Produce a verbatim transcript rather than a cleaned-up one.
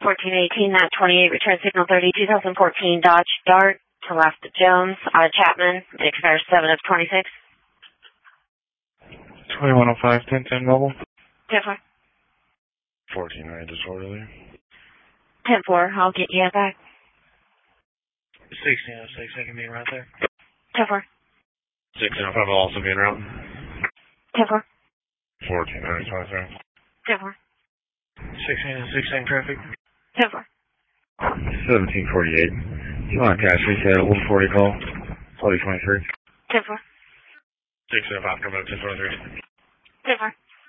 fourteen eighteen, that twenty-eight, return signal thirty, two thousand fourteen Dodge Dart to left of Jones, out of Chapman, expires seven of twenty-six. twenty-one oh five, ten ten mobile. ten four. fourteen nine disorderly. ten four, I'll get you back. sixteen oh six, I can be right there. ten four. sixteen oh five will also be en route. ten four. fourteen nine twenty-three. ten four. sixteen oh six, same traffic. ten four. seventeen forty-eight. You want cash reset at one forty call. forty twenty-three. ten four. six oh five, come up ten forty-three. ten four.